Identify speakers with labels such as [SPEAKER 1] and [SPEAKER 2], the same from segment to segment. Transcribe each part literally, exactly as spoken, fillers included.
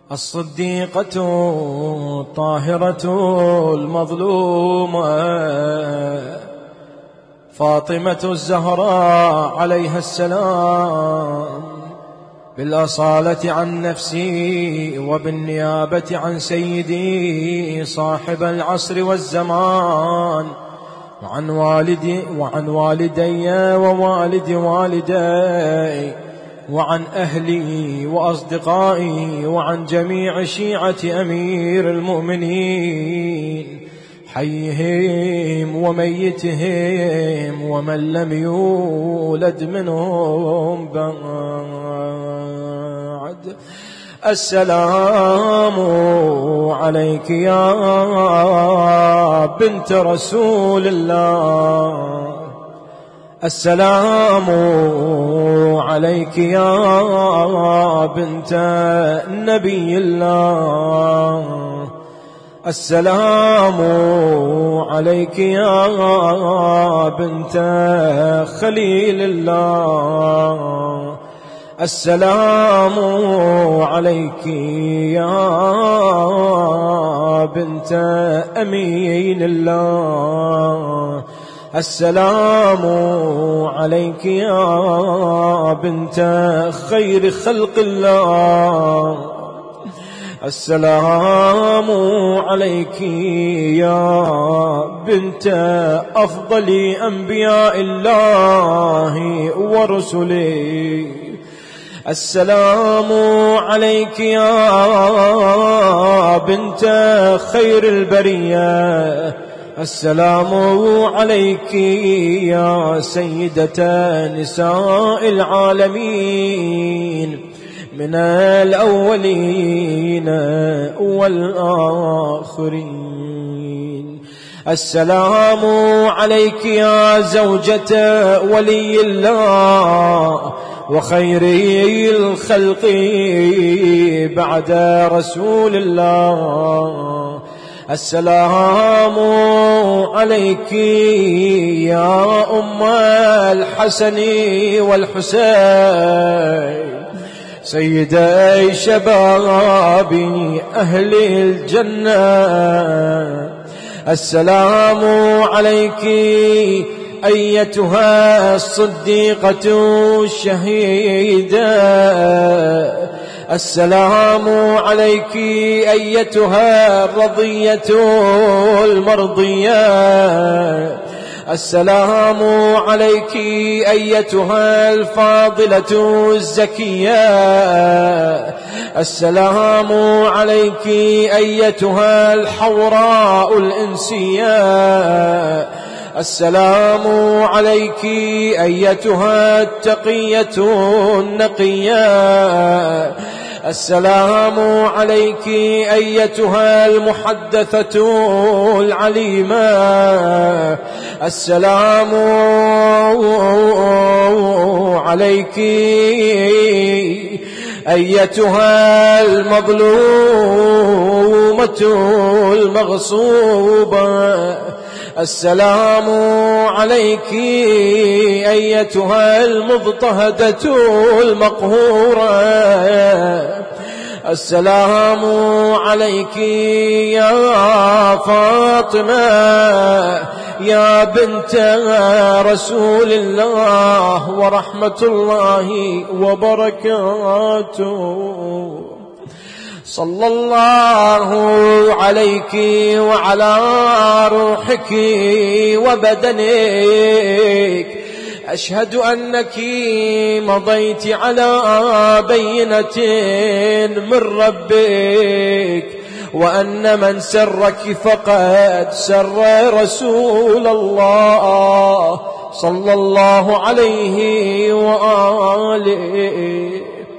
[SPEAKER 1] الصديقة الطاهرة المظلومة فاطمة الزهراء عليها السلام، بالأصالة عن نفسي وبالنيابة عن سيدي صاحب العصر والزمان، وعن والدي وعن والدي ووالد والدي، وعن أهلي وأصدقائي، وعن جميع شيعة أمير المؤمنين، حيهم وميتهم ومن لم يولد منهم بعد. السلام عليك يا بنت رسول الله، السلام عليك يا بنت نبي الله، السلام عليك يا بنت خليل الله، السلام عليك يا بنت أمين الله، السلام عليك يا بنت خير خلق الله، السلام عليك يا بنت أفضل أنبياء الله ورسله، السلام عليك يا بنت خير البرية، السلام عليك يا سيدة نساء العالمين من الأولين والآخرين، السلام عليك يا زوجة ولي الله وخير الخلق بعد رسول الله، السلام عليك يا أم الحسن والحسين سيدي شباب أهل الجنة، السلام عليك أيتها الصديقة الشهيدة، السلام عليك أيتها الرضية المرضية، السلام عليك أيتها الفاضلة الزكية، السلام عليك أيتها الحوراء الإنسية، السلام عليك أيتها التقية النقية، السلام عليك أيتها المحدثة العليمة، السلام عليك أيتها المظلومة المغصوبة، السلام عليك أيتها المضطهدة المقهورة، السلام عليك يا فاطمة يا بنت رسول الله ورحمة الله وبركاته. صلى الله عليك وعلى روحك وبدنك، أشهد أنك مضيت على بينة من ربك، وأن من سرك فقد سر رسول الله صلى الله عليه وآله،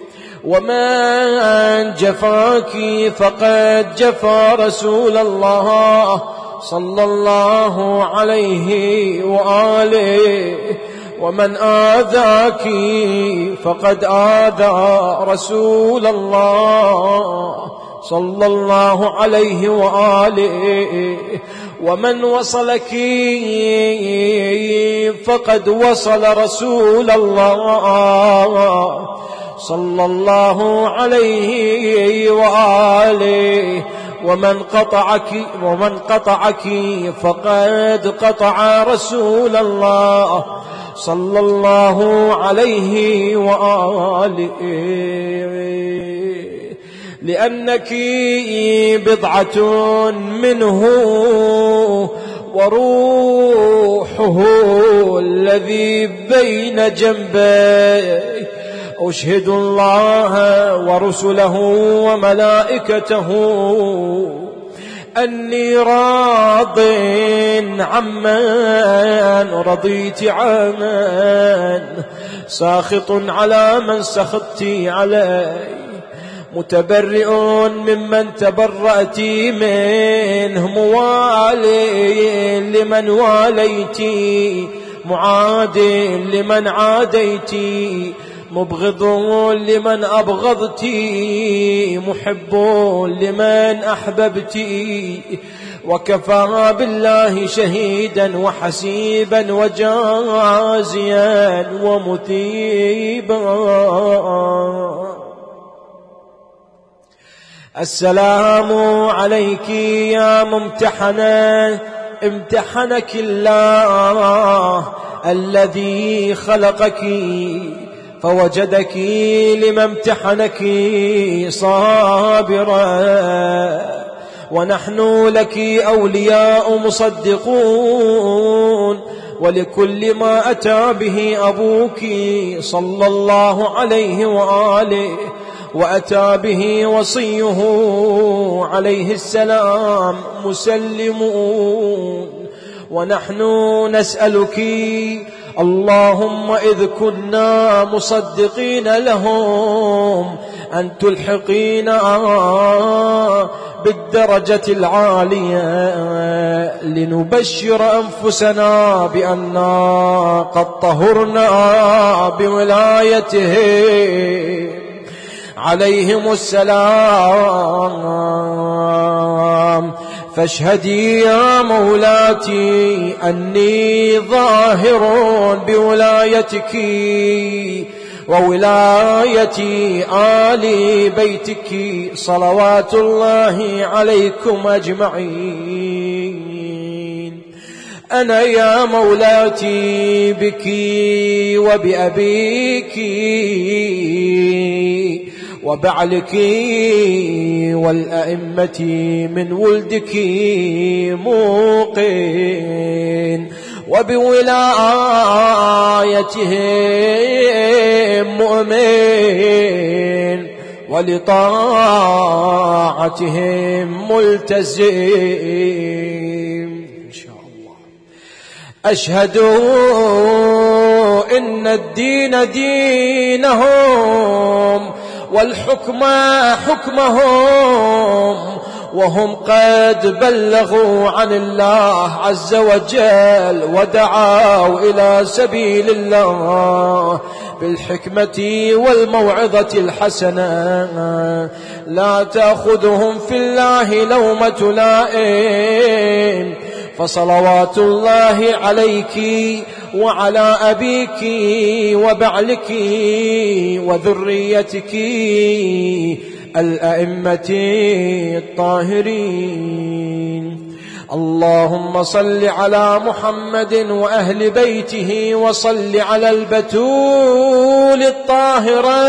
[SPEAKER 1] ومن جفاك فقد جفا رسول الله صلى الله عليه وآله، ومن آذاك فقد آذى رسول الله صلى الله عليه وآله، ومن وصلك فقد وصل رسول الله صلى الله عليه وآله. ومن قطعك ومن قطعك فقد قطع رسول الله صلى الله عليه وآله، لأنك بضعة منه وروحه الذي بين جنبيه. أشهد الله ورسله وملائكته أني راض عمن رضيت عنه، ساخط على من سخطت عليه، متبرئ ممن تبرأت منه، موالي لمن واليت، معاد لمن عاديت، مبغض لمن أبغضت، محب لمن أحببت. وكفى بالله شهيدا وحسيبا وجازيا ومثيبا. السلام عليك يا ممتحنة، امتحنك الله الذي خلقك فوجدك لما امتحنك صابرا، ونحن لك أولياء مصدقون، ولكل ما أتى به أبوك صلى الله عليه وآله وأتى به وصيه عليه السلام مسلمون. ونحن نسألك اللهم إذ كنا مصدقين لهم أن تلحقينا بالدرجة العالية، لنبشر أنفسنا بأننا قد طهرنا بولايته عليهم السلام. فاشهدي يا مولاتي أني ظاهر بولايتك وولاية آل بيتك صلوات الله عليكم أجمعين. أنا يا مولاتي بك وبأبيك وبعلك والأئمة من ولدك موقن، وبولايتهم مؤمن، ولطاعتهم ملتزم إن شاء الله. أشهد إن الدين دينهم والحكم حكمهم، وهم قد بلغوا عن الله عز وجل ودعوا إلى سبيل الله بالحكمة والموعظة الحسنة. لا تأخذهم في الله لومة لائم، فصلوات الله عليك وعلى أبيك وبعلك وذريتك الأئمة الطاهرين. اللهم صل على محمد وأهل بيته، وصل على البتول الطاهرة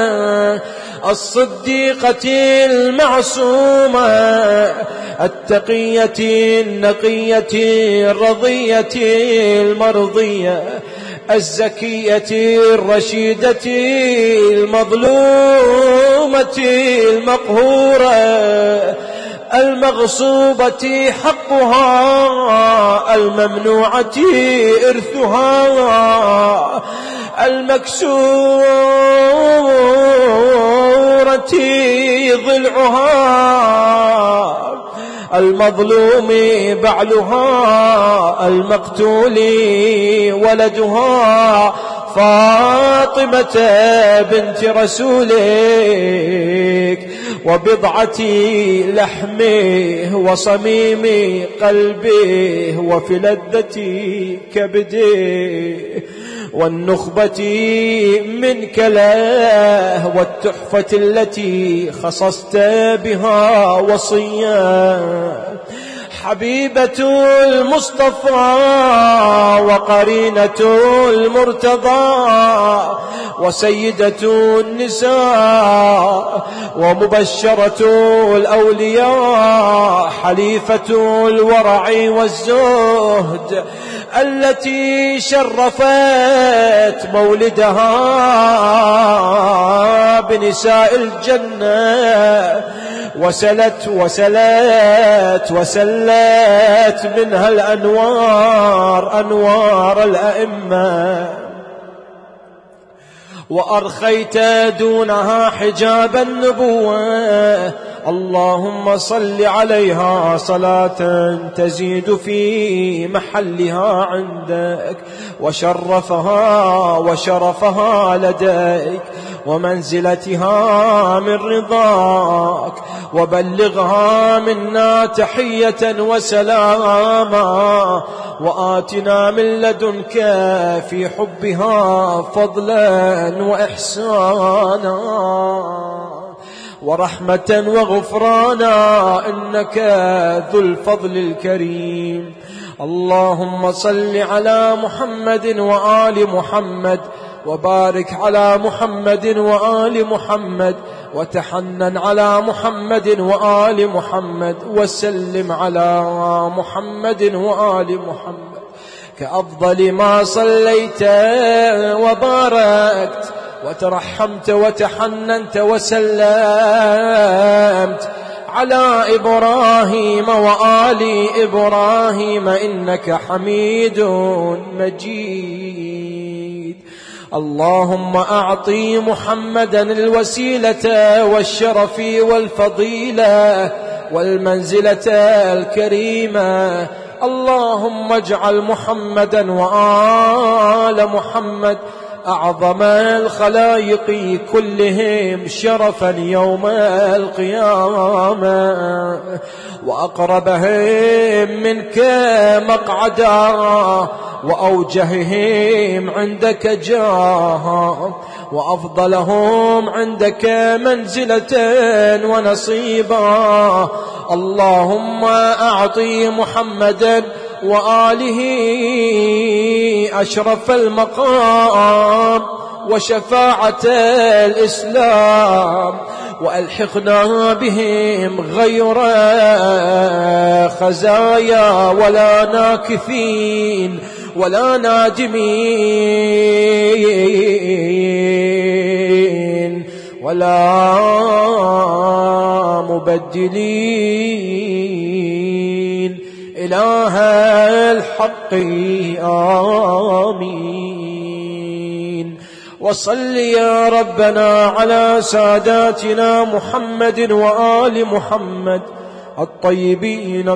[SPEAKER 1] الصديقة المعصومة التقية النقية الرضية المرضية الزكية الرشيدة المظلومة المقهورة المغصوبة حقها الممنوعة إرثها المكسورة ضلعها المظلوم بعلها المقتول ولدها فاطمة بنت رسولك وبضعة لحمه وصميم قلبه وفي لذة كبده والنخبة منك له والتحفة التي خصصت بها وصيا حبيبة المصطفى وقرينة المرتضى وسيدة النساء ومبشرة الأولياء حليفة الورع والزهد التي شرفت مولدها بنساء الجنة وسلت وسلت وسلت منها الأنوار أنوار الأئمة وأرخيت دونها حجاب النبوة. اللهم صل عليها صلاة تزيد في محلها عندك وشرفها وشرفها لديك ومنزلتها من رضاك وبلغها منا تحية وسلاما وآتنا من لدنك في حبها فضلا وإحسانا ورحمة وغفرانا إنك ذو الفضل الكريم. اللهم صل على محمد وآل محمد وبارك على محمد وآل محمد وتحنن على محمد وآل محمد وسلم على محمد وآل محمد كأفضل ما صليت وباركت وترحمت وتحننت وسلمت على إبراهيم وآل إبراهيم إنك حميد مجيد. اللهم أعطي محمدا الوسيلة والشرف والفضيلة والمنزلة الكريمة. اللهم اجعل محمدا وآل محمد أعظم الخلائق كلهم شرفا يوم القيامة وأقربهم منك مقعدا وأوجههم عندك جاها وأفضلهم عندك منزلة ونصيبا. اللهم أعطي محمدا وآله أشرف المقام وشفاعة الإسلام وألحقنا بهم غير خزايا ولا ناكثين ولا نادمين ولا مبدلين إله الحق آمين. وصل يا ربنا على ساداتنا محمد وآل محمد الطيبين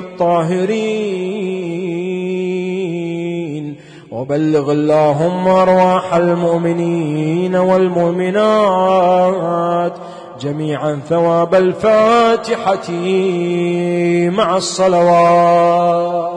[SPEAKER 1] الطاهرين وبلغ اللهم أرواح المؤمنين والمؤمنات جميعا ثواب الفاتحة مع الصلوات.